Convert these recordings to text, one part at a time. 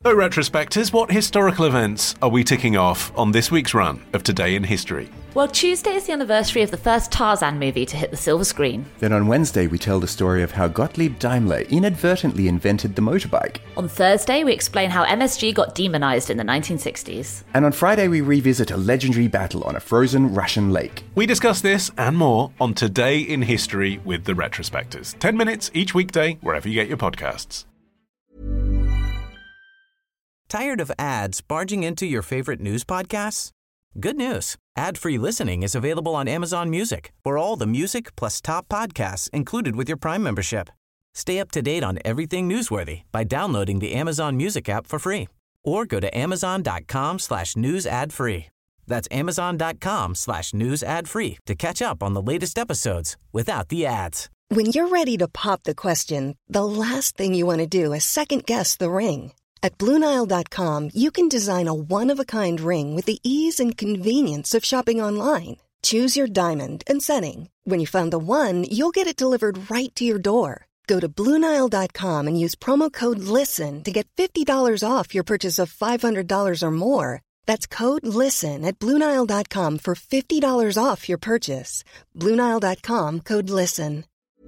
So, retrospectors, what historical events are we ticking off on this week's run of Today in History? Well, Tuesday is the anniversary of the first Tarzan movie to hit the silver screen. Then on Wednesday, we tell the story of how Gottlieb Daimler inadvertently invented the motorbike. On Thursday, we explain how MSG got demonized in the 1960s. And on Friday, we revisit a legendary battle on a frozen Russian lake. We discuss this and more on Today in History with the retrospectors. 10 minutes each weekday, wherever you get your podcasts. Tired of ads barging into your favorite news podcasts? Good news. Ad-free listening is available on Amazon Music for all the music plus top podcasts included with your Prime membership. Stay up to date on everything newsworthy by downloading the Amazon Music app for free or go to amazon.com/news ad free. That's amazon.com/news ad free to catch up on the latest episodes without the ads. When you're ready to pop the question, the last thing you want to do is second-guess the ring. At BlueNile.com, you can design a one-of-a-kind ring with the ease and convenience of shopping online. Choose your diamond and setting. When you find the one, you'll get it delivered right to your door. Go to BlueNile.com and use promo code LISTEN to get $50 off your purchase of $500 or more. That's code LISTEN at BlueNile.com for $50 off your purchase. BlueNile.com, code LISTEN.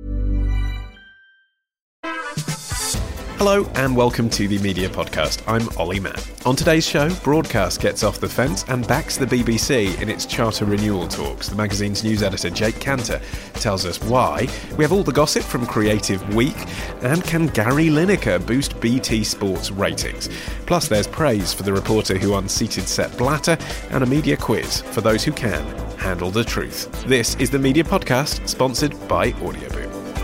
Hello and welcome to the Media Podcast. I'm Ollie Mann. On today's show, Broadcast gets off the fence and backs the BBC in its charter renewal talks. The magazine's news editor, Jake Cantor, tells us why. We have all the gossip from Creative Week, and can Gary Lineker boost BT Sports ratings? Plus, there's praise for the reporter who unseated Sepp Blatter, and a media quiz for those who can handle the truth. This is the Media Podcast, sponsored by Audioboom.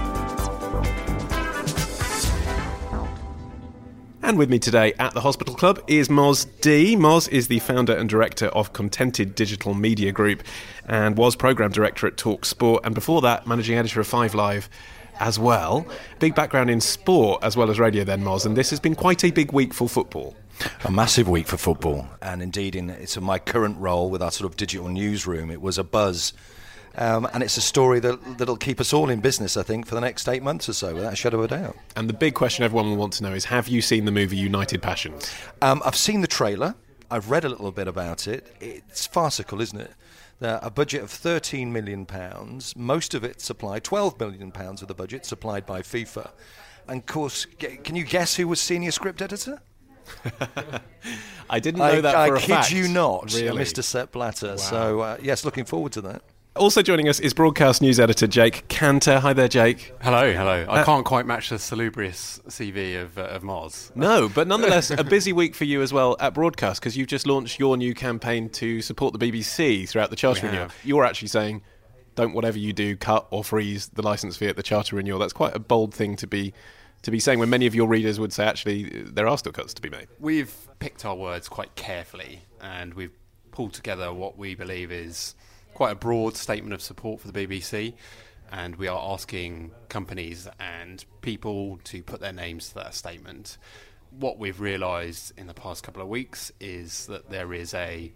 And with me today at the Hospital Club is Moz D. Moz is the founder and director of Contented Digital Media Group and was programme director at TalkSport, and before that, managing editor of 5 Live as well. Big background in sport as well as radio then, Moz, and this has been quite a big week for football. A massive week for football, and indeed it's in my current role with our sort of digital newsroom, it was a buzz. And it's a story that'll keep us all in business, I think, for the next 8 months or so, without a shadow of a doubt. And the big question everyone will want to know is, have you seen the movie United Passions? I've seen the trailer. I've read a little bit about it. It's farcical, isn't it? A budget of £13 million, most of it supplied, £12 million of the budget supplied by FIFA. And of course, can you guess who was senior script editor? I didn't know that for a fact. I kid you not, really? Mr. Sepp Blatter. Wow. So, yes, looking forward to that. Also joining us is broadcast news editor Jake Cantor. Hi there, Jake. Hello. I can't quite match the salubrious CV of Moz. No, but nonetheless, a busy week for you as well at broadcast, because you've just launched your new campaign to support the BBC throughout the charter renewal. You're actually saying, don't whatever you do cut or freeze the licence fee at the charter renewal. That's quite a bold thing to be saying, when many of your readers would say, actually, there are still cuts to be made. We've picked our words quite carefully, and we've pulled together what we believe is quite a broad statement of support for the BBC, and we are asking companies and people to put their names to that statement. What we've realised in the past couple of weeks is that there is a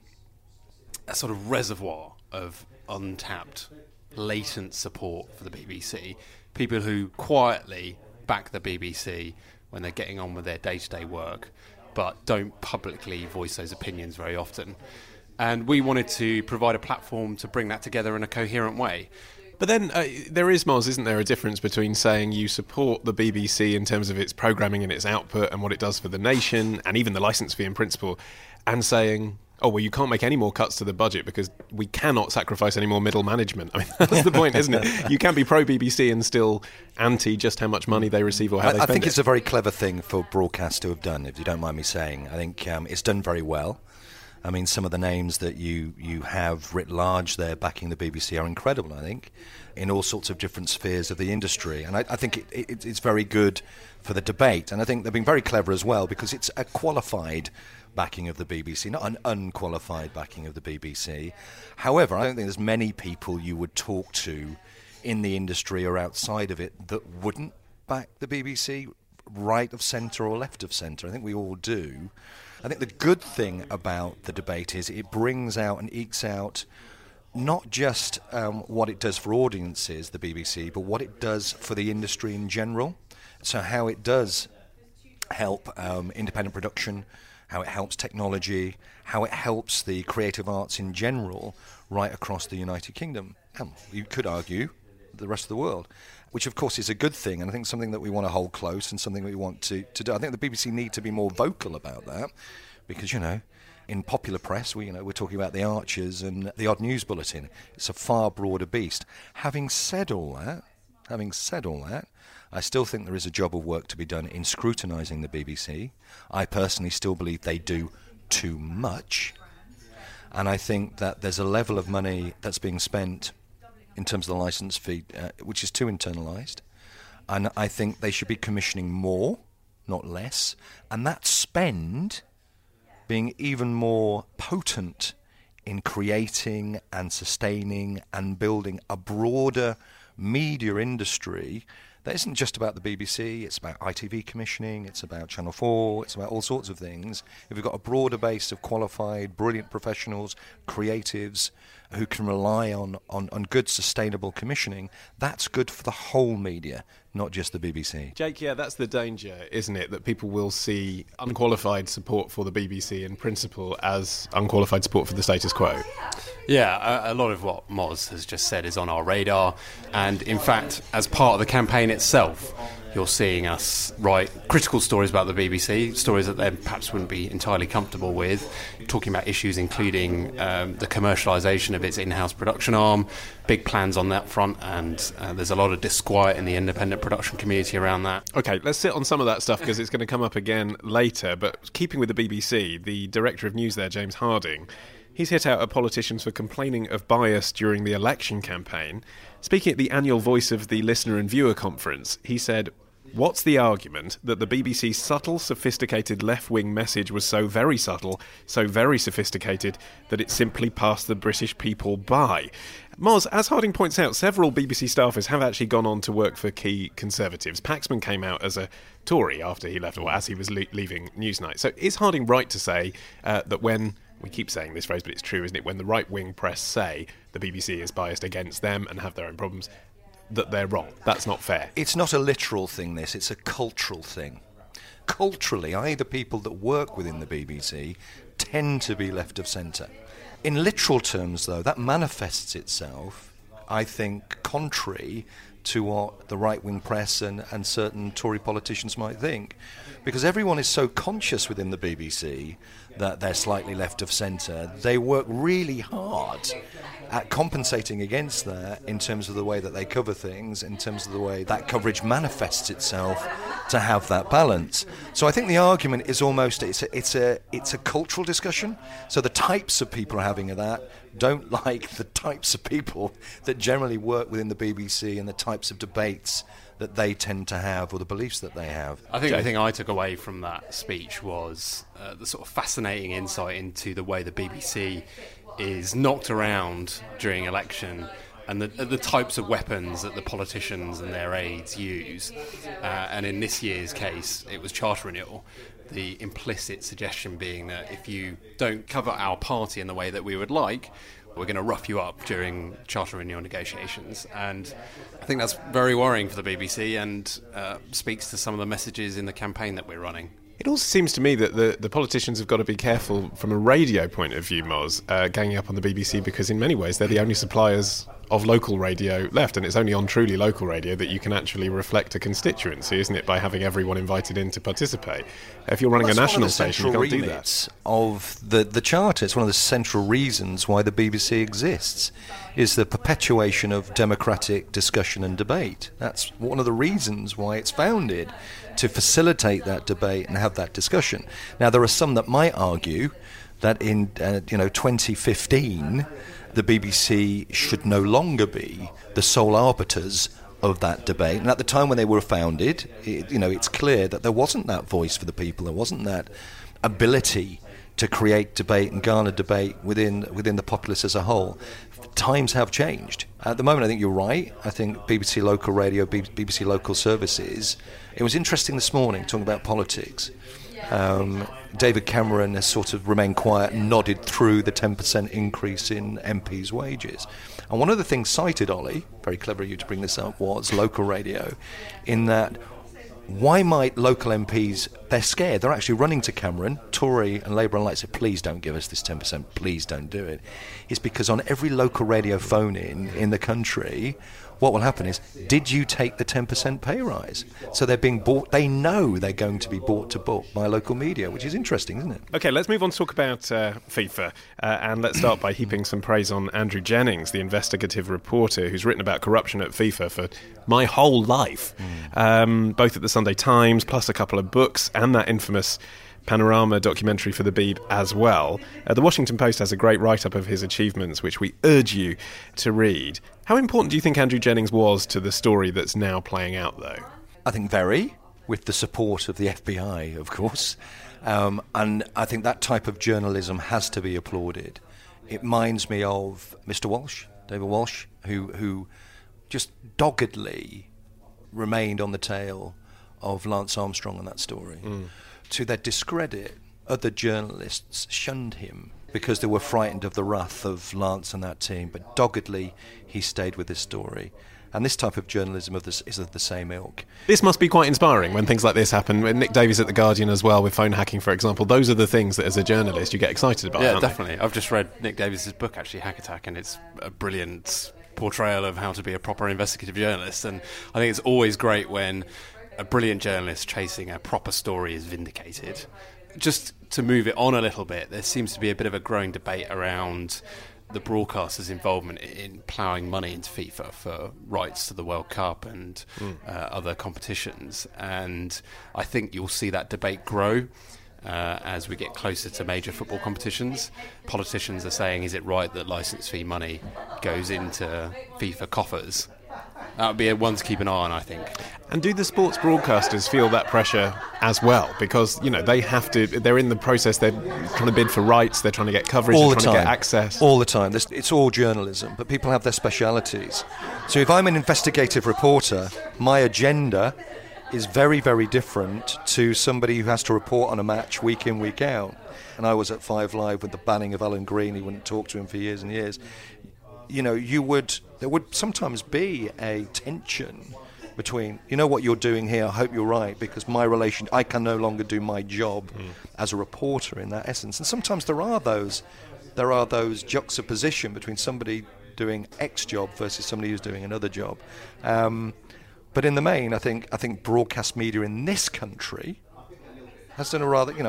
sort of reservoir of untapped, latent support for the BBC. People who quietly back the BBC when they're getting on with their day-to-day work, but don't publicly voice those opinions very often. And we wanted to provide a platform to bring that together in a coherent way. But then there is, Moz, isn't there, a difference between saying you support the BBC in terms of its programming and its output and what it does for the nation, and even the licence fee in principle, and saying, oh, well, you can't make any more cuts to the budget because we cannot sacrifice any more middle management. I mean, that's the point, isn't it? You can be pro-BBC and still anti just how much money they receive or how they spend it. I think it's a very clever thing for broadcast to have done, if you don't mind me saying. I think it's done very well. I mean, some of the names that you have writ large there backing the BBC are incredible, I think, in all sorts of different spheres of the industry. And I think it's very good for the debate. And I think they've been very clever as well, because it's a qualified backing of the BBC, not an unqualified backing of the BBC. However, I don't think there's many people you would talk to in the industry or outside of it that wouldn't back the BBC, right of centre or left of centre. I think we all do. I think the good thing about the debate is it brings out and ekes out not just what it does for audiences, the BBC, but what it does for the industry in general. So how it does help independent production, how it helps technology, how it helps the creative arts in general right across the United Kingdom. And you could argue the rest of the world, which of course is a good thing, and I think something that we want to hold close and something that we want to do. I think the BBC need to be more vocal about that, because, in popular press, we're talking about the Archers and the Odd News Bulletin. It's a far broader beast. Having said all that, I still think there is a job of work to be done in scrutinising the BBC. I personally still believe they do too much, and I think that there's a level of money that's being spent in terms of the licence fee, which is too internalised, and I think they should be commissioning more, not less, and that spend being even more potent in creating and sustaining and building a broader media industry that isn't just about the BBC. It's about ITV commissioning, it's about Channel 4, it's about all sorts of things. If we've got a broader base of qualified, brilliant professionals, creatives, who can rely on good, sustainable commissioning, that's good for the whole media, not just the BBC. Jake, yeah, that's the danger, isn't it? That people will see unqualified support for the BBC in principle as unqualified support for the status quo. Yeah, a lot of what Moz has just said is on our radar, and in fact, as part of the campaign itself, you're seeing us write critical stories about the BBC, stories that they perhaps wouldn't be entirely comfortable with, talking about issues including the commercialisation of its in-house production arm, big plans on that front, and there's a lot of disquiet in the independent production community around that. OK, let's sit on some of that stuff because it's going to come up again later, but keeping with the BBC, the Director of News there, James Harding, he's hit out at politicians for complaining of bias during the election campaign. Speaking at the annual Voice of the Listener and Viewer Conference, he said, "What's the argument that the BBC's subtle, sophisticated left-wing message was so very subtle, so very sophisticated, that it simply passed the British people by?" Moz, as Harding points out, several BBC staffers have actually gone on to work for key Conservatives. Paxman came out as a Tory after he left, or as he was leaving Newsnight. So is Harding right to say that when... We keep saying this phrase, but it's true, isn't it? When the right-wing press say the BBC is biased against them and have their own problems, that they're wrong? That's not fair. It's not a literal thing, this. It's a cultural thing. Culturally, the people that work within the BBC tend to be left of centre. In literal terms, though, that manifests itself, I think, contrary to what the right-wing press and certain Tory politicians might think. Because everyone is so conscious within the BBC that they're slightly left of centre, they work really hard at compensating against that in terms of the way that they cover things, in terms of the way that coverage manifests itself to have that balance. So I think the argument is almost, it's a cultural discussion. So the types of people having that don't like the types of people that generally work within the BBC and the types of debates that they tend to have, or the beliefs that they have. I think the thing I took away from that speech was the sort of fascinating insight into the way the BBC is knocked around during election, and the types of weapons that the politicians and their aides use. And in this year's case, it was charter renewal. The implicit suggestion being that if you don't cover our party in the way that we would like, we're going to rough you up during charter renewal negotiations. And I think that's very worrying for the BBC and speaks to some of the messages in the campaign that we're running. It also seems to me that the politicians have got to be careful from a radio point of view, Moz, ganging up on the BBC, because in many ways they're the only suppliers of local radio left, and it's only on truly local radio that you can actually reflect a constituency, isn't it, by having everyone invited in to participate. If you're running a national station, you can't do that. Of the Charter, it's one of the central reasons why the BBC exists, is the perpetuation of democratic discussion and debate. That's one of the reasons why it's founded, to facilitate that debate and have that discussion. Now, there are some that might argue that in 2015, the BBC should no longer be the sole arbiters of that debate. And at the time when they were founded, it's clear that there wasn't that voice for the people. There wasn't that ability to create debate and garner debate within the populace as a whole. Times have changed. At the moment, I think you're right. I think BBC Local Radio, BBC Local Services. It was interesting this morning, talking about politics. David Cameron has sort of remained quiet and nodded through the 10% increase in MPs' wages. And one of the things cited, Ollie, very clever of you to bring this up, was local radio, in that why might local MPs, they're scared, they're actually running to Cameron, Tory and Labour alike say, please don't give us this 10%, please don't do it. It's because on every local radio phone-in in the country, what will happen is, did you take the 10% pay rise? So they're being bought, they know they're going to be bought to book by local media, which is interesting, isn't it? OK, let's move on to talk about FIFA, and let's start by heaping some praise on Andrew Jennings, the investigative reporter who's written about corruption at FIFA for my whole life, both at the Sunday Times, plus a couple of books, and that infamous Panorama documentary for the Beeb as well. The Washington Post has a great write-up of his achievements, which we urge you to read. How important do you think Andrew Jennings was to the story that's now playing out, though? I think very, with the support of the FBI, of course. And I think that type of journalism has to be applauded. It reminds me of Mr. Walsh, David Walsh, who just doggedly remained on the tail of Lance Armstrong on that story. To their discredit, other journalists shunned him because they were frightened of the wrath of Lance and that team, but doggedly he stayed with this story. And this type of journalism is of the same ilk. This must be quite inspiring when things like this happen. When Nick Davies at The Guardian as well, with phone hacking, for example, those are the things that as a journalist you get excited about. Yeah, definitely. I've just read Nick Davies' book, actually, Hack Attack, and it's a brilliant portrayal of how to be a proper investigative journalist. And I think it's always great when a brilliant journalist chasing a proper story is vindicated. Just to move it on a little bit, there seems to be a bit of a growing debate around the broadcasters' involvement in ploughing money into FIFA for rights to the World Cup and other competitions. And I think you'll see that debate grow as we get closer to major football competitions. Politicians are saying, is it right that licence fee money goes into FIFA coffers? That would be one to keep an eye on, I think. And do the sports broadcasters feel that pressure as well? Because, you know, they have to, they're in the process, they're trying to bid for rights, they're trying to get coverage, they're trying to get access. All the time. It's all journalism, but people have their specialities. So if I'm an investigative reporter, my agenda is very, very different to somebody who has to report on a match week in, week out. And I was at 5 Live with the banning of Alan Green. He wouldn't talk to him for years and years. You know, there would sometimes be a tension between, you know what you're doing here, I hope you're right, because I can no longer do my job as a reporter in that essence. And sometimes there are those juxtaposition between somebody doing X job versus somebody who's doing another job. But in the main, I think broadcast media in this country has done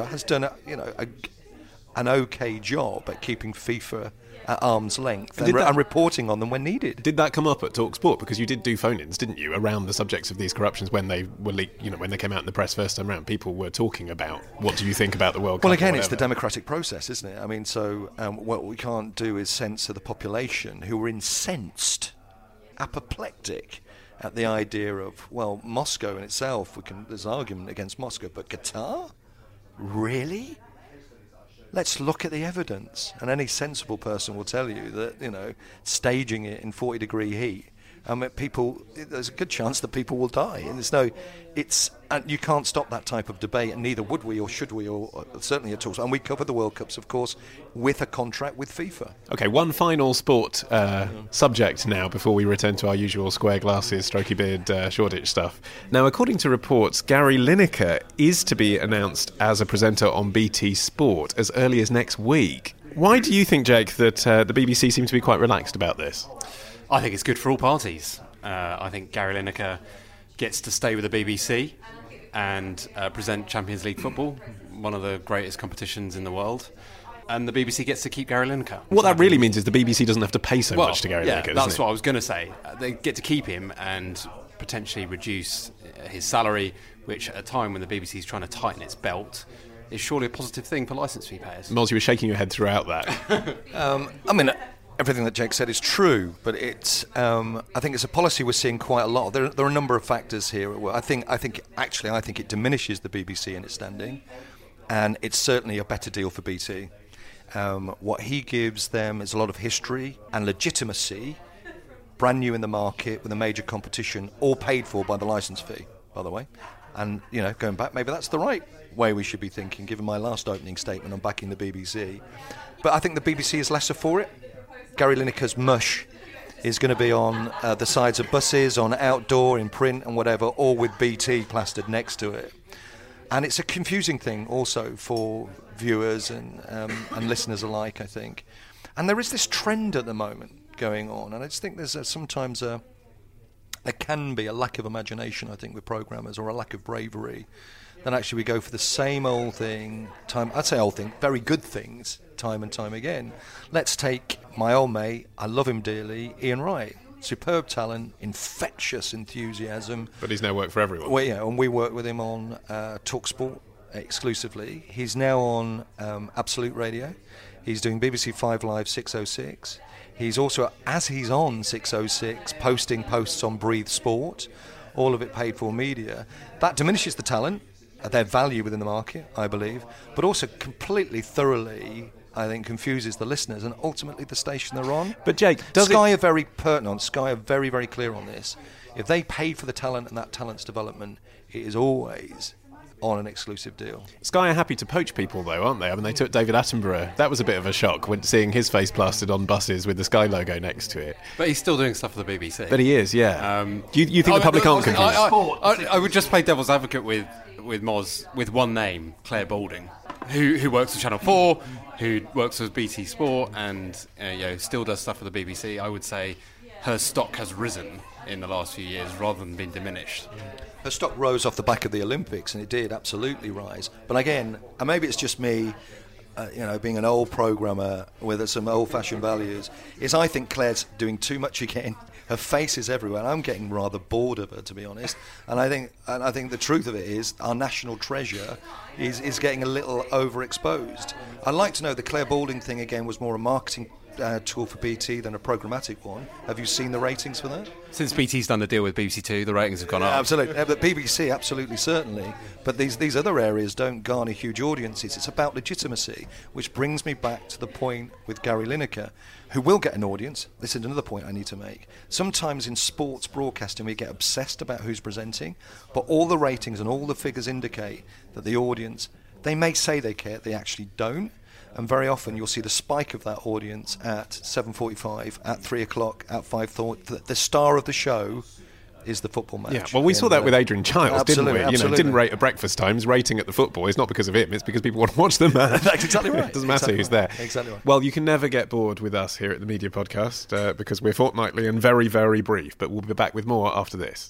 an okay job at keeping FIFA at arm's length and reporting on them when needed. Did that come up at TalkSport? Because you did do phone-ins, didn't you, around the subjects of these corruptions when they were leaked, when they came out in the press first time around? People were talking about, what do you think about the World Cup? Well, again, it's the democratic process, isn't it? I mean, so what we can't do is censor the population who are incensed, apoplectic at the idea of, well, Moscow in itself, there's an argument against Moscow, but Qatar? Really? Let's look at the evidence, and any sensible person will tell you that, staging it in 40-degree heat, there's a good chance that people will die. And and you can't stop that type of debate, and neither would we or should we, or certainly at all. And we cover the World Cups, of course, with a contract with FIFA. Okay, one final sport subject now before we return to our usual square glasses, strokey beard, Shoreditch stuff. Now, according to reports, Gary Lineker is to be announced as a presenter on BT Sport as early as next week. Why do you think, Jake, that the BBC seem to be quite relaxed about this? I think it's good for all parties. I think Gary Lineker gets to stay with the BBC and present Champions League football, one of the greatest competitions in the world. And the BBC gets to keep Gary Lineker. What that really means is the BBC doesn't have to pay so much to Gary Lineker, that's what I was going to say. They get to keep him and potentially reduce his salary, which at a time when the BBC is trying to tighten its belt is surely a positive thing for licence fee payers. Moz, you were shaking your head throughout that. Everything that Jake said is true, but it's. I think it's a policy we're seeing quite a lot. There are a number of factors here. I think it diminishes the BBC in its standing, and it's certainly a better deal for BT. What he gives them is a lot of history and legitimacy, brand new in the market with a major competition, all paid for by the licence fee, by the way. And going back, maybe that's the right way we should be thinking, given my last opening statement on backing the BBC. But I think the BBC is lesser for it. Gary Lineker's mush is going to be on the sides of buses, on outdoor, in print and whatever, all with BT plastered next to it. And it's a confusing thing also for viewers and listeners alike, I think. And there is this trend at the moment going on, and I just think there's sometimes there can be a lack of imagination, I think, with programmers, or a lack of bravery. Then actually we go for the same old thing, very good things, time and time again. Let's take my old mate, I love him dearly, Ian Wright. Superb talent, infectious enthusiasm. But he's no work for everyone. Well, yeah, and we work with him on TalkSport exclusively. He's now on Absolute Radio. He's doing BBC 5 Live 606. He's also, as he's on 606, posting posts on Breathe Sport, all of it paid for media. That diminishes the talent, their value within the market, I believe, but also completely, thoroughly, I think, confuses the listeners and ultimately the station they're on. But Jake, Sky are very pertinent. Sky are very, very clear on this. If they pay for the talent and that talent's development, it is always on an exclusive deal. Sky are happy to poach people, though, aren't they? I mean, they took David Attenborough. That was a bit of a shock when seeing his face plastered on buses with the Sky logo next to it. But he's still doing stuff for the BBC. But he is, yeah. You think the public aren't confused? I would just play devil's advocate with Moz with one name, Claire Balding, who works for Channel 4, who works for BT Sport, and still does stuff for the BBC. I would say her stock has risen in the last few years rather than been diminished. Her stock rose off the back of the Olympics, and it did absolutely rise. But again, and maybe it's just me, being an old programmer with some old-fashioned values, is I think Claire's doing too much again. Her face is everywhere, and I'm getting rather bored of her, to be honest. And I think the truth of it is our national treasure is getting a little overexposed. I'd like to know the Claire Balding thing again was more a marketing tool for BT than a programmatic one. Have you seen the ratings for that? Since BT's done the deal with BBC Two, the ratings have gone up. Absolutely, but BBC, absolutely, certainly. But these other areas don't garner huge audiences. It's about legitimacy, which brings me back to the point with Gary Lineker, who will get an audience. This is another point I need to make. Sometimes in sports broadcasting we get obsessed about who's presenting, but all the ratings and all the figures indicate that the audience, they may say they care, they actually don't. And very often you'll see the spike of that audience at 7:45, at 3 o'clock, at 5:30. The star of the show is the football match. Yeah, well, we saw that with Adrian Chiles, didn't we? Absolutely. Didn't rate at breakfast times. Rating at the football is not because of him, it's because people want to watch the match. That's exactly right. It doesn't matter who's there. Exactly right. Well, you can never get bored with us here at the Media Podcast because we're fortnightly and very, very brief, but we'll be back with more after this.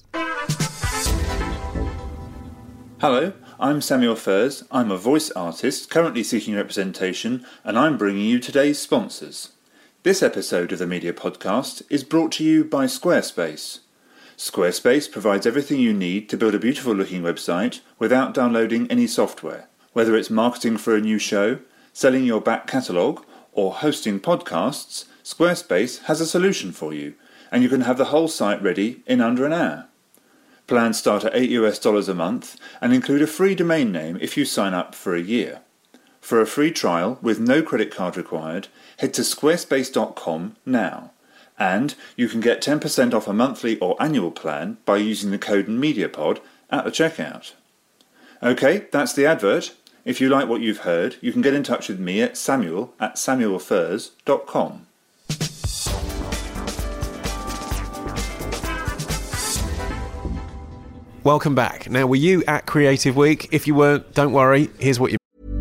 Hello, I'm Samuel Furs. I'm a voice artist currently seeking representation, and I'm bringing you today's sponsors. This episode of the Media Podcast is brought to you by Squarespace. Squarespace provides everything you need to build a beautiful looking website without downloading any software. Whether it's marketing for a new show, selling your back catalogue, or hosting podcasts, Squarespace has a solution for you, and you can have the whole site ready in under an hour. Plans start at $8 a month and include a free domain name if you sign up for a year. For a free trial with no credit card required, head to squarespace.com now. And you can get 10% off a monthly or annual plan by using the code MEDIAPOD at the checkout. Okay, that's the advert. If you like what you've heard, you can get in touch with me at samuel@samuelfurs.com. Welcome back. Now, were you at Creative Week? If you weren't, don't worry. Here's what you...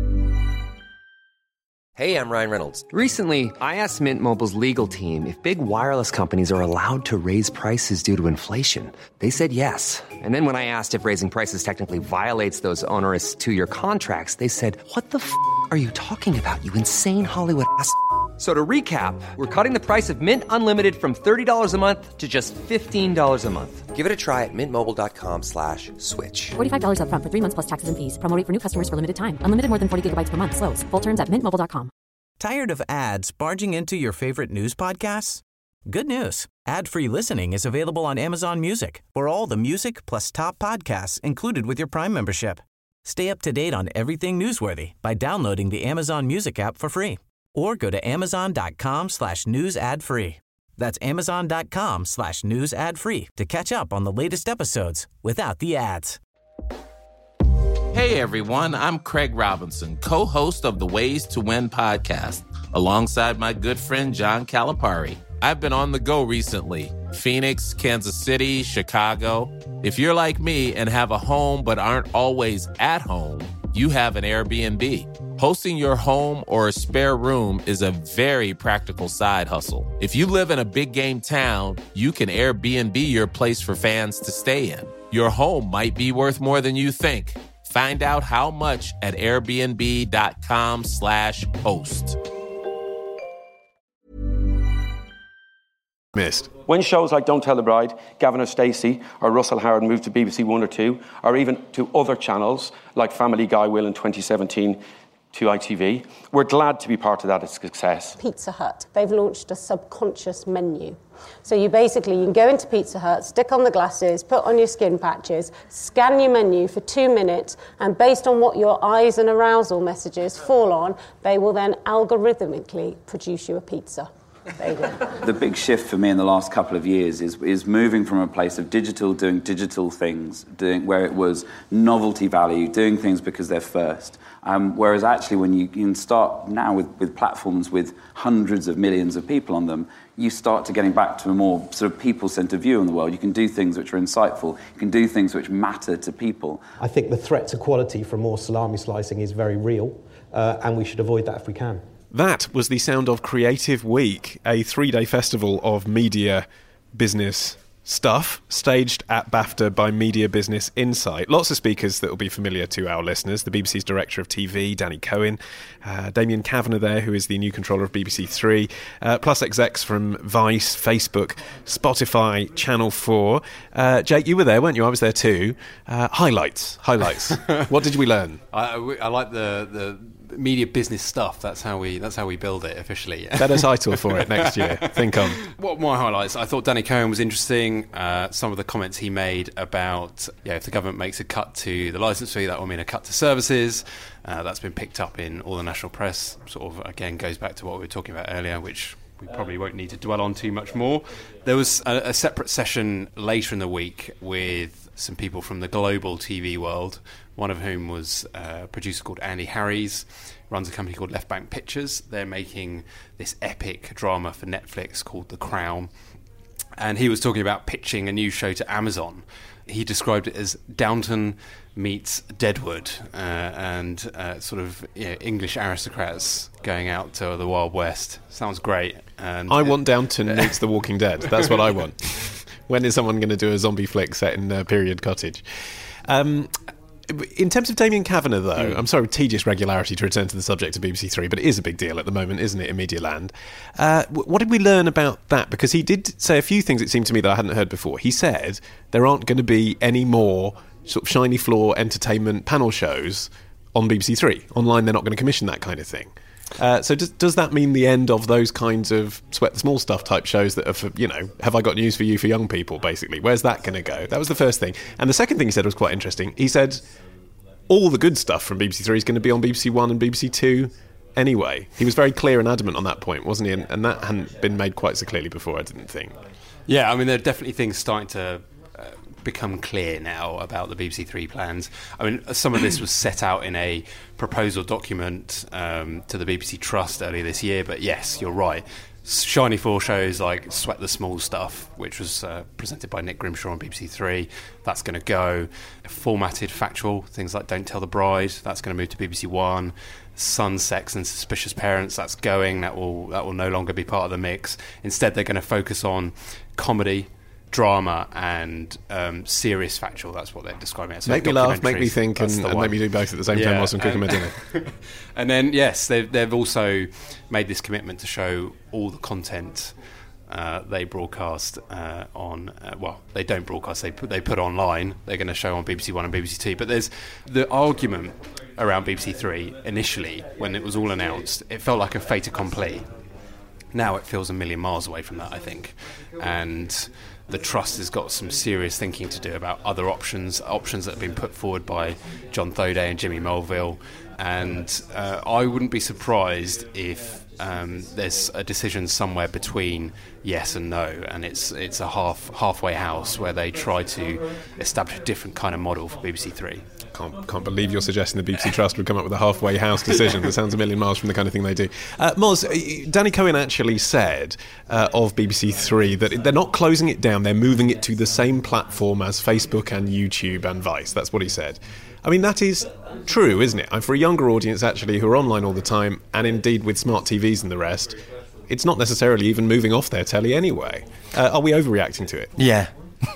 Hey, I'm Ryan Reynolds. Recently, I asked Mint Mobile's legal team if big wireless companies are allowed to raise prices due to inflation. They said yes. And then when I asked if raising prices technically violates those onerous 2-year contracts, they said, "What the f*** are you talking about, you insane Hollywood ass?" So to recap, we're cutting the price of Mint Unlimited from $30 a month to just $15 a month. Give it a try at mintmobile.com/switch. $45 up front for 3 months plus taxes and fees. Promo rate for new customers for limited time. Unlimited more than 40 gigabytes per month. Slows full terms at mintmobile.com. Tired of ads barging into your favorite news podcasts? Good news. Ad-free listening is available on Amazon Music for all the music plus top podcasts included with your Prime membership. Stay up to date on everything newsworthy by downloading the Amazon Music app for free. Or go to amazon.com/news ad free. That's amazon.com/news ad free to catch up on the latest episodes without the ads. Hey everyone, I'm Craig Robinson, co-host of the Ways to Win podcast, alongside my good friend John Calipari. I've been on the go recently. Phoenix, Kansas City, Chicago. If you're like me and have a home but aren't always at home, you have an Airbnb. Hosting your home or a spare room is a very practical side hustle. If you live in a big game town, you can Airbnb your place for fans to stay in. Your home might be worth more than you think. Find out how much at airbnb.com/host. Missed. When shows like Don't Tell the Bride, Gavin or Stacey or Russell Howard moved to BBC One or Two, or even to other channels like Family Guy will in 2017 to ITV, we're glad to be part of that success. Pizza Hut, they've launched a subconscious menu. So you can go into Pizza Hut, stick on the glasses, put on your skin patches, scan your menu for 2 minutes, and based on what your eyes and arousal messages fall on, they will then algorithmically produce you a pizza. There you go. The big shift for me in the last couple of years is moving from a place of doing digital things, where it was novelty value, doing things because they're first. Whereas actually when you can start now with platforms with hundreds of millions of people on them, you start to getting back to a more sort of people-centred view on the world. You can do things which are insightful. You can do things which matter to people. I think the threat to quality from more salami slicing is very real, and we should avoid that if we can. That was the sound of Creative Week, a 3-day festival of media business stuff staged at BAFTA by Media Business Insight. Lots of speakers that will be familiar to our listeners. The BBC's Director of TV, Danny Cohen, Damien Kavanagh there, who is the new controller of BBC Three, plus execs from Vice, Facebook, Spotify, Channel 4. Jake, you were there, weren't you? I was there too. Highlights. What did we learn? I like the media business stuff. That's how we build it officially. Better title for it next year. Think on. What my highlights? I thought Danny Cohen was interesting. Some of the comments he made about if the government makes a cut to the licence fee, that will mean a cut to services. That's been picked up in all the national press. Sort of again goes back to what we were talking about earlier, which we probably won't need to dwell on too much more. There was a separate session later in the week with some people from the global TV world, one of whom was a producer called Andy Harries, runs a company called Left Bank Pictures. They're making this epic drama for Netflix called The Crown. And he was talking about pitching a new show to Amazon. He described it as Downton meets Deadwood, and sort of English aristocrats going out to the Wild West. Sounds great. And I want Downton meets The Walking Dead. That's what I want. When is someone going to do a zombie flick set in a period cottage? In terms of Damien Kavanagh, though, I'm sorry, tedious regularity to return to the subject of BBC Three, but it is a big deal at the moment, isn't it, in media land? What did we learn about that? Because he did say a few things, it seemed to me, that I hadn't heard before. He said there aren't going to be any more sort of shiny floor entertainment panel shows on BBC Three. Online, they're not going to commission that kind of thing. So does that mean the end of those kinds of sweat the small stuff type shows that are for, have I got news for you for young people, basically? Where's that going to go? That was the first thing. And the second thing he said was quite interesting. He said all the good stuff from BBC Three is going to be on BBC One and BBC Two anyway. He was very clear and adamant on that point, wasn't he? And that hadn't been made quite so clearly before, I didn't think. Yeah, I mean, there are definitely things starting to become clear now about the BBC Three plans. I mean, some of this was set out in a proposal document to the BBC Trust earlier this year, but yes, you're right. Shiny floor shows like Sweat the Small Stuff, which was presented by Nick Grimshaw on BBC Three, that's going to go. Formatted factual things like Don't Tell the Bride, that's going to move to BBC One. Sun, Sex and Suspicious Parents, that's going. That will no longer be part of the mix. Instead, they're going to focus on comedy, drama and serious factual. That's what they're describing it. So make me laugh, make me think, and make me do both at the same time whilst I'm cooking my dinner. And then, yes, they've also made this commitment to show all the content they broadcast on... they don't broadcast, they put online. They're going to show on BBC One and BBC Two. But there's the argument around BBC Three initially, when it was all announced, it felt like a fait accompli. Now it feels a million miles away from that, I think. And the Trust has got some serious thinking to do about other options that have been put forward by John Thoday and Jimmy Mulville. And I wouldn't be surprised if there's a decision somewhere between yes and no, and it's a halfway house where they try to establish a different kind of model for BBC Three. Can't believe you're suggesting the BBC Trust would come up with a halfway house decision. That sounds a million miles from the kind of thing they do. Moz, Danny Cohen actually said of BBC Three that they're not closing it down, they're moving it to the same platform as Facebook and YouTube and Vice. That's what he said. I mean, that is true, isn't it? And for a younger audience, actually, who are online all the time, and indeed with smart TVs and the rest, it's not necessarily even moving off their telly anyway. Are we overreacting to it? Yeah.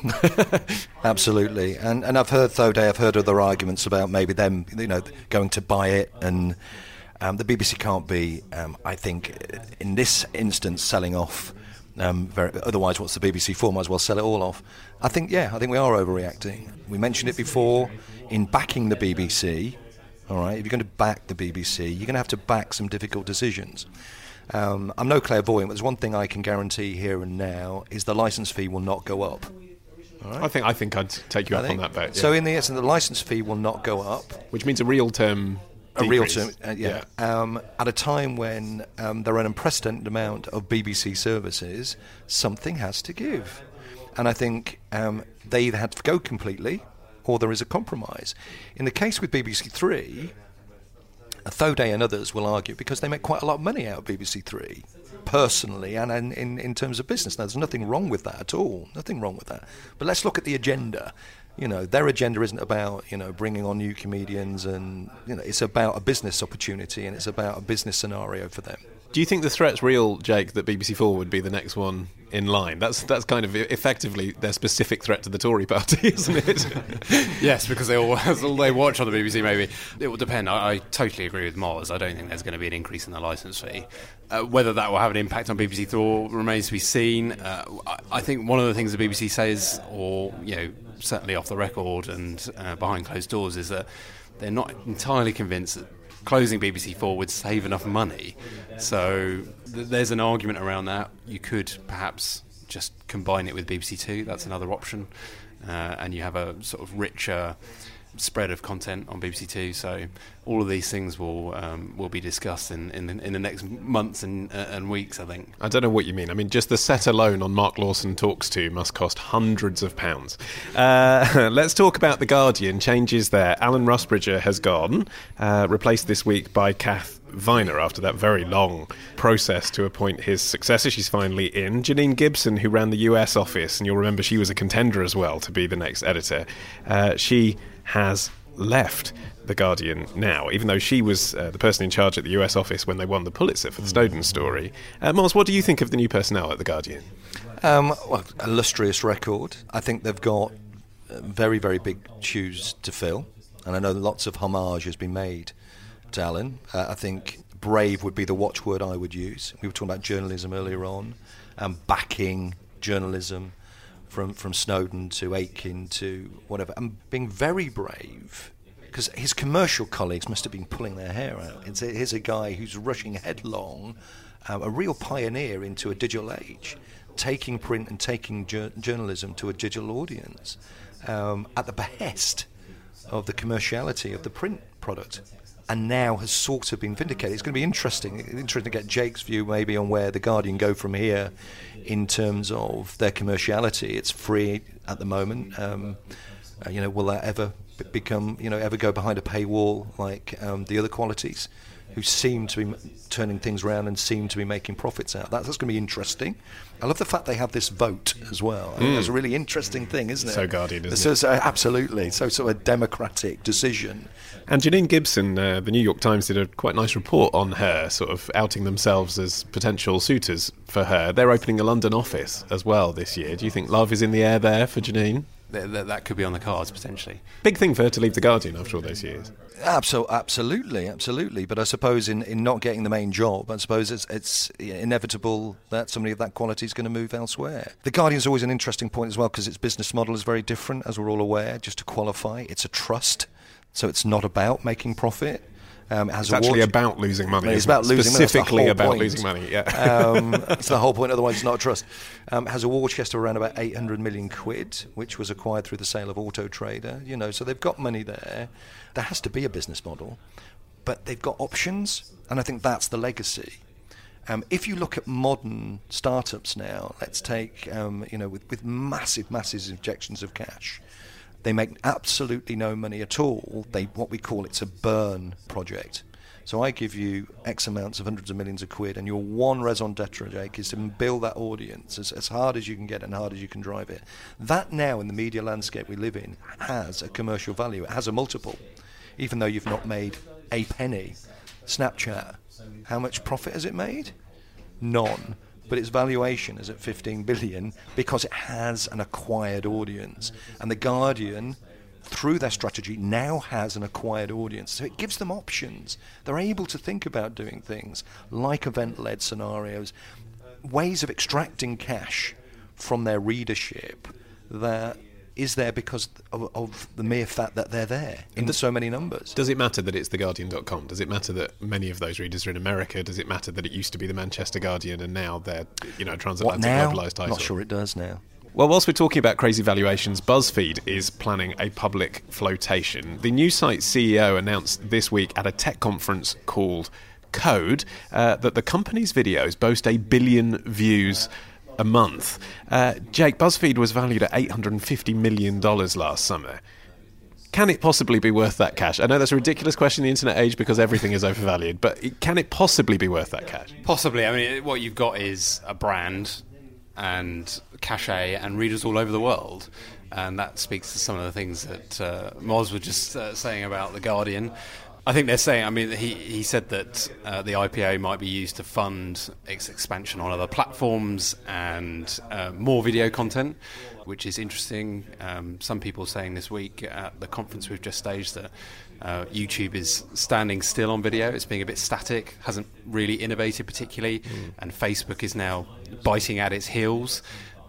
Absolutely. And I've heard other arguments about maybe them, going to buy it, and the BBC can't be, I think, in this instance, selling off. Otherwise, what's the BBC for? Might as well sell it all off. I think we are overreacting. We mentioned it before. In backing the BBC, all right, if you're going to back the BBC, you're going to have to back some difficult decisions. I'm no clairvoyant, but there's one thing I can guarantee here and now is the licence fee will not go up. All right? I think I'd take you up on that bet. Yeah. So in the essence, the licence fee will not go up, which means a real term. Decrease. At a time when there are an unprecedented amount of BBC services, something has to give, and I think they either had to go completely, or there is a compromise. In the case with BBC Three, Thoday and others will argue because they make quite a lot of money out of BBC Three, personally and in terms of business. Now, there's nothing wrong with that at all. Nothing wrong with that. But let's look at the agenda. Their agenda isn't about, bringing on new comedians, and, it's about a business opportunity, and it's about a business scenario for them. Do you think the threat's real, Jake, that BBC Four would be the next one in line? That's kind of effectively their specific threat to the Tory party, isn't it? Yes, because that's all they watch on the BBC, maybe. It will depend. I totally agree with Moz. I don't think there's going to be an increase in the licence fee. Whether that will have an impact on BBC Four remains to be seen. I think one of the things the BBC says, or, certainly off the record and behind closed doors, is that they're not entirely convinced that closing BBC Four would save enough money. So there's an argument around that. You could perhaps just combine it with BBC Two. That's another option. And you have a sort of richer spread of content on BBC Two. So all of these things will be discussed in the next months and weeks, I think. I don't know what you mean. I mean, just the set alone on Mark Lawson Talks To must cost hundreds of pounds. Let's talk about The Guardian. Changes there. Alan Rusbridger has gone, replaced this week by Kath Viner after that very long process to appoint his successor. She's finally in. Janine Gibson, who ran the US office, and you'll remember she was a contender as well to be the next editor, she has left The Guardian now, even though she was the person in charge at the US office when they won the Pulitzer for the Snowden story. Moz, what do you think of the new personnel at The Guardian? Well, illustrious record. I think they've got very, very big shoes to fill, and I know lots of homage has been made to Alan. I think brave would be the watchword I would use. We were talking about journalism earlier on, backing journalism from Snowden to Aitken to whatever, and being very brave, because his commercial colleagues must have been pulling their hair out. Here's a guy who's rushing headlong, a real pioneer into a digital age, taking print and taking journalism to a digital audience at the behest of the commerciality of the print product, and now has sort of been vindicated. It's going to be interesting to get Jake's view maybe on where The Guardian go from here in terms of their commerciality. It's free at the moment. Will that ever become, ever go behind a paywall like the other qualities, who seem to be turning things around and seem to be making profits out? That's going to be interesting. I love the fact they have this vote as well. I think that's a really interesting thing, isn't it? So Guardian, isn't it? So, absolutely. So sort of a democratic decision. And Janine Gibson, the New York Times did a quite nice report on her, sort of outing themselves as potential suitors for her. They're opening a London office as well this year. Do you think love is in the air there for Janine? That could be on the cards, potentially. Big thing for her to leave The Guardian after all those years. Absolutely. But I suppose in not getting the main job, I suppose it's inevitable that somebody of that quality is going to move elsewhere. The Guardian's always an interesting point as well, because its business model is very different, as we're all aware. Just to qualify, it's a trust, so it's not about making profit. It's actually about losing money. It's about losing money. Specifically about losing money, yeah. It's the whole point, otherwise it's not a trust. Has a war chest of around about 800 million quid, which was acquired through the sale of Auto Trader. So they've got money there. There has to be a business model, but they've got options, and I think that's the legacy. If you look at modern startups now, let's take, with massive injections of cash, They make absolutely no money at all. What we call it's a burn project. So I give you X amounts of hundreds of millions of quid, and your one raison d'etre, Jake, is to build that audience as hard as you can get and hard as you can drive it. That now, in the media landscape we live in, has a commercial value. It has a multiple, even though you've not made a penny. Snapchat, how much profit has it made? None. But its valuation is at 15 billion because it has an acquired audience. And The Guardian, through their strategy, now has an acquired audience. So it gives them options. They're able to think about doing things like event-led scenarios, ways of extracting cash from their readership that is there because of the mere fact that they're there in so many numbers. Does it matter that it's TheGuardian.com? Does it matter that many of those readers are in America? Does it matter that it used to be the Manchester Guardian and now they're, transatlantic globalised title? Not sure it does now. Well, whilst we're talking about crazy valuations, BuzzFeed is planning a public flotation. The news site's CEO announced this week at a tech conference called Code that the company's videos boast 1 billion views a month. Jake, BuzzFeed was valued at $850 million last summer. Can it possibly be worth that cash? I know that's a ridiculous question in the internet age because everything is overvalued, but can it possibly be worth that cash? Possibly. I mean, what you've got is a brand and cachet and readers all over the world. And that speaks to some of the things that Moz was just saying about The Guardian. I think they're saying, he said that the IPO might be used to fund its expansion on other platforms and more video content, which is interesting. Some people saying this week at the conference we've just staged that YouTube is standing still on video. It's being a bit static, hasn't really innovated particularly, and Facebook is now biting at its heels.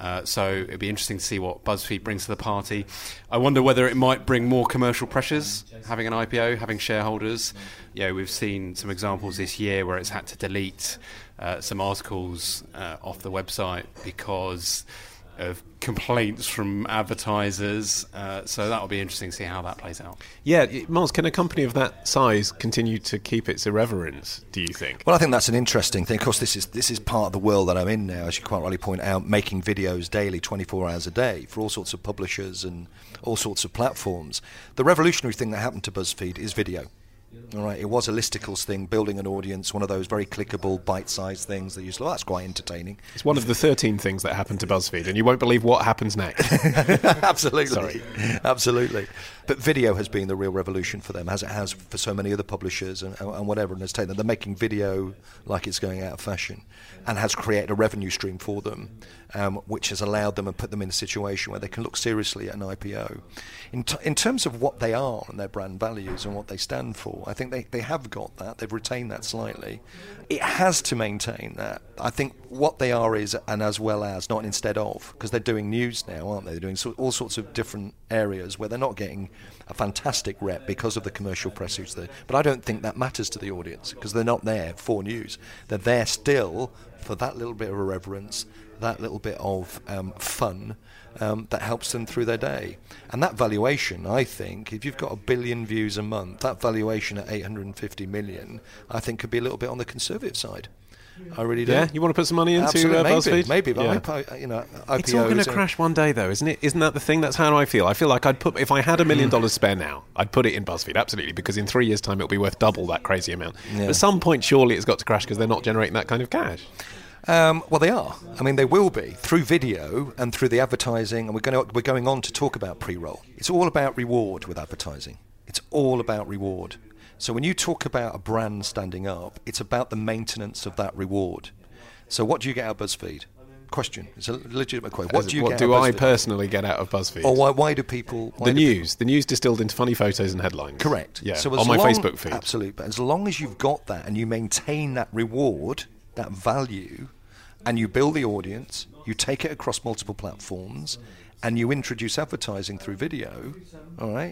So it'd be interesting to see what BuzzFeed brings to the party. I wonder whether it might bring more commercial pressures, having an IPO, having shareholders. We've seen some examples this year where it's had to delete some articles off the website because of complaints from advertisers. So that'll be interesting to see how that plays out. Yeah, Miles, can a company of that size continue to keep its irreverence, do you think? Well, I think that's an interesting thing. Of course, this is part of the world that I'm in now, as you quite rightly point out, making videos daily, 24 hours a day, for all sorts of publishers and all sorts of platforms. The revolutionary thing that happened to BuzzFeed is video. All right, it was a listicles thing, building an audience, one of those very clickable, bite-sized things that you say, that's quite entertaining. It's one of the 13 things that happened to BuzzFeed, and you won't believe what happens next. Absolutely. Sorry. Absolutely. But video has been the real revolution for them, as it has for so many other publishers and whatever, and they're making video like it's going out of fashion, and has created a revenue stream for them, which has allowed them and put them in a situation where they can look seriously at an IPO. In terms of what they are and their brand values and what they stand for, I think they have got that. They've retained that slightly. It has to maintain that. I think what they are is an as well as, not an instead of, because they're doing news now, aren't they? They're doing all sorts of different areas where they're not getting a fantastic rep because of the commercial press who's there. But I don't think that matters to the audience because they're not there for news. They're there still for that little bit of irreverence, that little bit of fun that helps them through their day. And that valuation, I think, if you've got 1 billion views a month, that valuation at 850 million, I think could be a little bit on the conservative side. I really do. Yeah, you want to put some money into BuzzFeed? Maybe, but yeah. IPOs, it's all going to crash one day, though, isn't it? Isn't that the thing? That's how I feel. I feel like if I had $1 million spare now, I'd put it in BuzzFeed, absolutely, because in 3 years' time it'll be worth double that crazy amount. Yeah. But at some point, surely it's got to crash because they're not generating that kind of cash. Well, they are. I mean, they will be through video and through the advertising, and we're going on to talk about pre-roll. It's all about reward with advertising. It's all about reward. So when you talk about a brand standing up, it's about the maintenance of that reward. So what do you get out of BuzzFeed? Question. It's a legitimate question. What do I personally get out of BuzzFeed? Or why do people... The news distilled into funny photos and headlines. Correct. Yeah, so on my Facebook feed. Absolutely. But as long as you've got that and you maintain that reward, that value, and you build the audience, you take it across multiple platforms, and you introduce advertising through video, all right,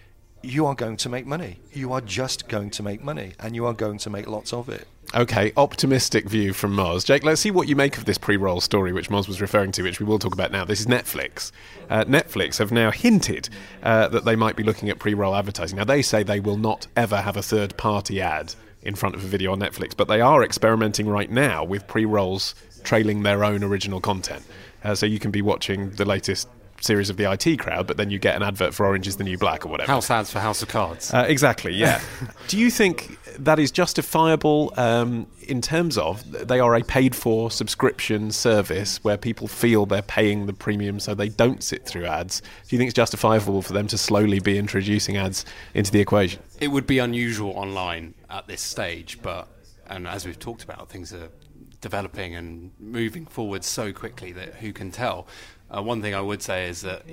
you are going to make money. You are just going to make money, and you are going to make lots of it. Okay, optimistic view from Moz. Jake, let's see what you make of this pre-roll story which Moz was referring to, which we will talk about now. This is Netflix. Netflix have now hinted that they might be looking at pre-roll advertising. Now, they say they will not ever have a third-party ad in front of a video on Netflix, but they are experimenting right now with pre-rolls trailing their own original content. So you can be watching the latest series of the IT Crowd, but then you get an advert for Orange is the New Black or whatever. House ads for House of Cards. Exactly, yeah. Do you think that is justifiable in terms of they are a paid-for subscription service where people feel they're paying the premium so they don't sit through ads? Do you think it's justifiable for them to slowly be introducing ads into the equation? It would be unusual online at this stage, and as we've talked about, things are developing and moving forward so quickly that who can tell? One thing I would say is that,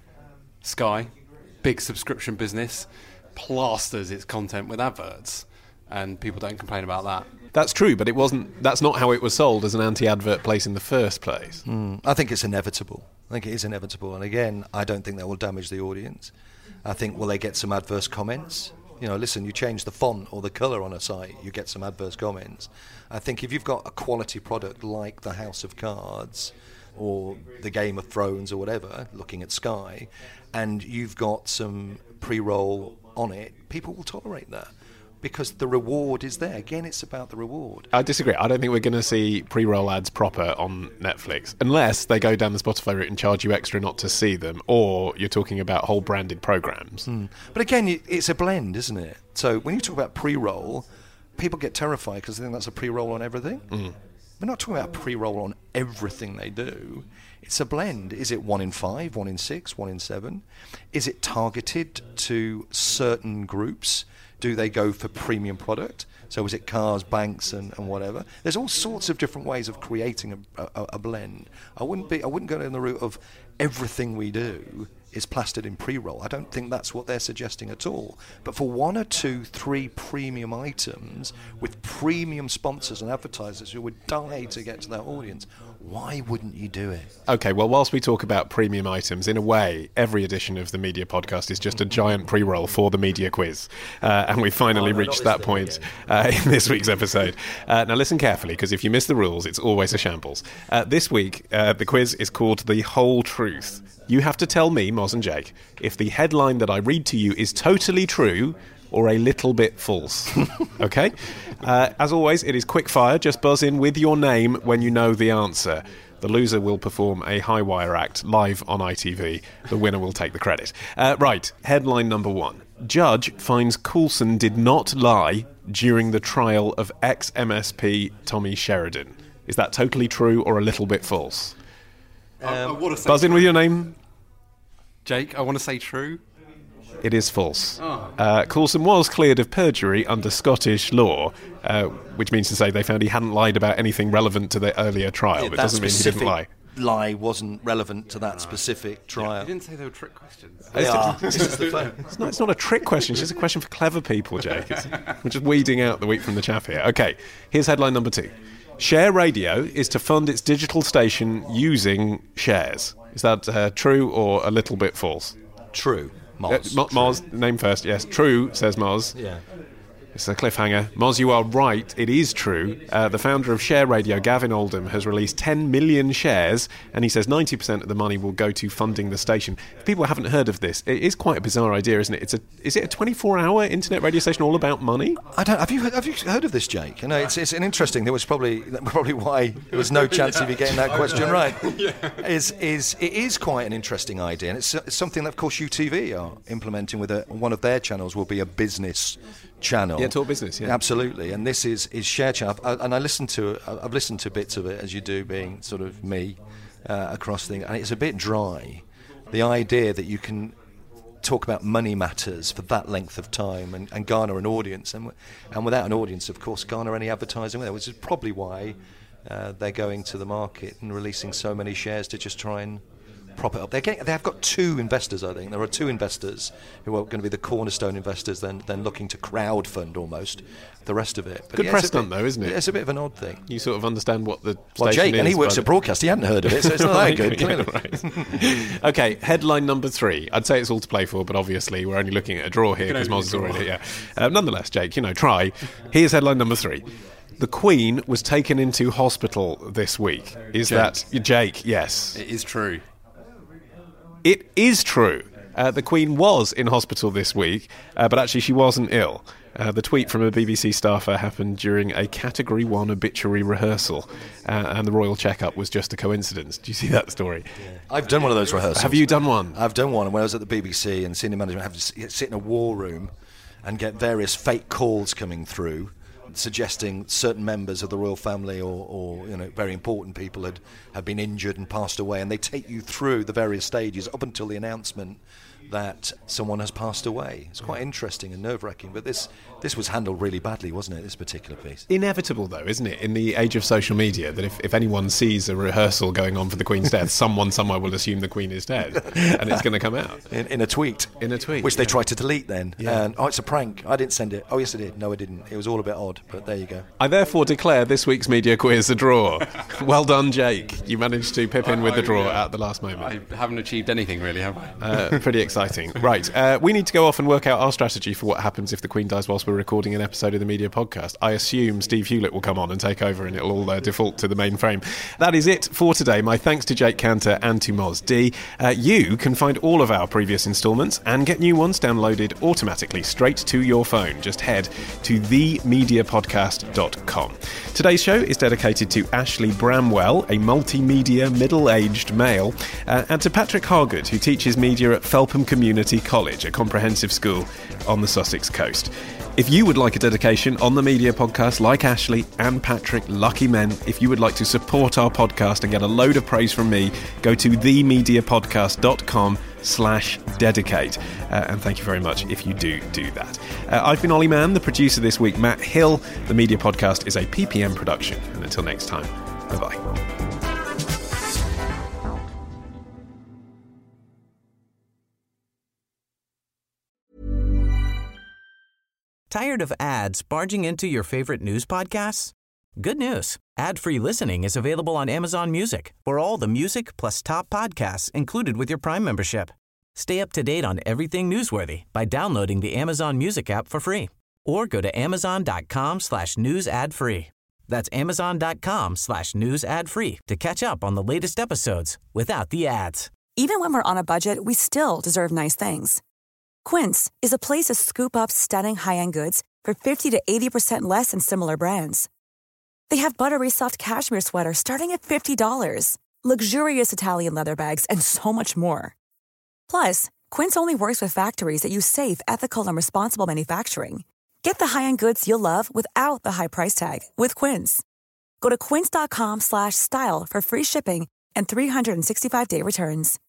Sky, big subscription business, plasters its content with adverts, and people don't complain about that. That's true, but that's not how it was sold as an anti-advert place in the first place. I think it's inevitable. I think it is inevitable. And again, I don't think that will damage the audience. I think, will they get some adverse comments? Listen, you change the font or the colour on a site, you get some adverse comments. I think if you've got a quality product like the House of Cards or the Game of Thrones or whatever, looking at Sky, and you've got some pre-roll on it, people will tolerate that because the reward is there. Again, it's about the reward. I disagree. I don't think we're going to see pre-roll ads proper on Netflix unless they go down the Spotify route and charge you extra not to see them, or you're talking about whole branded programs. But again, it's a blend, isn't it? So when you talk about pre-roll, people get terrified because they think that's a pre-roll on everything. We're not talking about pre-roll on everything they do. It's a blend. Is it 1 in 5, 1 in 6, 1 in 7? Is it targeted to certain groups? Do they go for premium product? So is it cars, banks, and whatever? There's all sorts of different ways of creating a blend. I wouldn't go down the route of everything we do is plastered in pre-roll. I don't think that's what they're suggesting at all. But for 1 or 2, 3 premium items with premium sponsors and advertisers who would die to get to that audience, why wouldn't you do it? Okay, well, whilst we talk about premium items, in a way, every edition of the Media Podcast is just a giant pre-roll for the media quiz. And we finally reached that point in this week's episode. Now, listen carefully, because if you miss the rules, it's always a shambles. This week, the quiz is called The Whole Truth. You have to tell me, Moz and Jake, if the headline that I read to you is totally true or a little bit false. Okay? As always, it is quick fire. Just buzz in with your name when you know the answer. The loser will perform a high wire act live on ITV. The winner will take the credit. Right, headline number 1. Judge finds Coulson did not lie during the trial of ex-MSP Tommy Sheridan. Is that totally true or a little bit false? Buzz in with your name. Jake, I want to say true. It is false. Coulson was cleared of perjury under Scottish law, which means to say they found he hadn't lied about anything relevant to the earlier trial. But it doesn't mean he didn't lie. Lie wasn't relevant to that specific trial. You didn't say they were trick questions. It's not a trick question. It's just a question for clever people, Jake. We're just weeding out the wheat from the chaff here. Okay, here's headline number 2. Share Radio is to fund its digital station using shares. Is that true or a little bit false? True. Moz. Moz, name first. Yes, true, says Moz. Yeah. It's a cliffhanger. Moz, you are right. It is true. The founder of Share Radio, Gavin Oldham, has released 10 million shares, and he says 90% of the money will go to funding the station. If people haven't heard of this, it is quite a bizarre idea, isn't it? Is it a 24-hour internet radio station all about money? Have you heard of this, Jake? You know, it's an interesting. That was probably why there was no chance of you getting that question right. It is quite an interesting idea, and it's something that, of course, UTV are implementing with one of their channels. Will be a business channel. Yeah, Talk Business. Yeah, absolutely. And this is Share Channel, and I've listened to bits of it, as you do, being sort of me across things, and it's a bit dry. The idea that you can talk about money matters for that length of time and garner an audience, and without an audience, of course, garner any advertising with it, which is probably why they're going to the market and releasing so many shares to just try and prop it up. They've got 2 investors, I think. There are 2 investors who are going to be the cornerstone investors, then looking to crowdfund almost the rest of it. But good press stunt, though, isn't it? It's a bit of an odd thing. You sort of understand what the station Well, Jake, is, and he works at broadcast. He hadn't heard of it, so it's not that good. Clearly. Right. Okay, headline number 3. I'd say it's all to play for, but obviously we're only looking at a draw here because Moz is already here. Nonetheless, Jake, try. Here's headline number 3. The Queen was taken into hospital this week. Is that Jake? Yes. It is true. It is true. The Queen was in hospital this week, but actually she wasn't ill. The tweet from a BBC staffer happened during a Category 1 obituary rehearsal, and the royal checkup was just a coincidence. Do you see that story? Yeah. I've done one of those rehearsals. Have you done one? I've done one, and when I was at the BBC and senior management, I have to sit in a war room and get various fake calls coming through suggesting certain members of the royal family or very important people had been injured and passed away, and they take you through the various stages up until the announcement that someone has passed away. It's quite interesting and nerve-wracking, but this was handled really badly, wasn't it, this particular piece? Inevitable, though, isn't it, in the age of social media, that if anyone sees a rehearsal going on for the Queen's death, someone somewhere will assume the Queen is dead, and it's going to come out. In a tweet. In a tweet. Which they tried to delete then. Yeah. And, it's a prank. I didn't send it. Oh, yes, I did. No, I didn't. It was all a bit odd, but there you go. I therefore declare this week's media quiz a draw. Well done, Jake. You managed to pip in with the draw at the last moment. I haven't achieved anything, really, have I? Pretty exciting. Right. We need to go off and work out our strategy for what happens if the Queen dies whilst we're recording an episode of the Media Podcast. I assume Steve Hewlett will come on and take over and it'll all default to the mainframe. That is it for today. My thanks to Jake Cantor and to Moz D. You can find all of our previous instalments and get new ones downloaded automatically straight to your phone. Just head to themediapodcast.com. Today's show is dedicated to Ashley Bramwell, a multimedia middle-aged male, and to Patrick Hargood, who teaches media at Felpham Community College, a comprehensive school on the Sussex coast. If you would like a dedication on the Media Podcast like Ashley and Patrick, lucky men, if you would like to support our podcast and get a load of praise from me, go to themediapodcast.com/dedicate. And thank you very much if you do that. I've been Ollie Mann, the producer this week, Matt Hill. The Media Podcast is a PPM production. And until next time, bye-bye. Tired of ads barging into your favorite news podcasts? Good news. Ad-free listening is available on Amazon Music for all the music plus top podcasts included with your Prime membership. Stay up to date on everything newsworthy by downloading the Amazon Music app for free or go to amazon.com/news ad free. That's amazon.com/news ad free to catch up on the latest episodes without the ads. Even when we're on a budget, we still deserve nice things. Quince is a place to scoop up stunning high-end goods for 50 to 80% less than similar brands. They have buttery soft cashmere sweaters starting at $50, luxurious Italian leather bags, and so much more. Plus, Quince only works with factories that use safe, ethical, and responsible manufacturing. Get the high-end goods you'll love without the high price tag with Quince. Go to quince.com/style for free shipping and 365-day returns.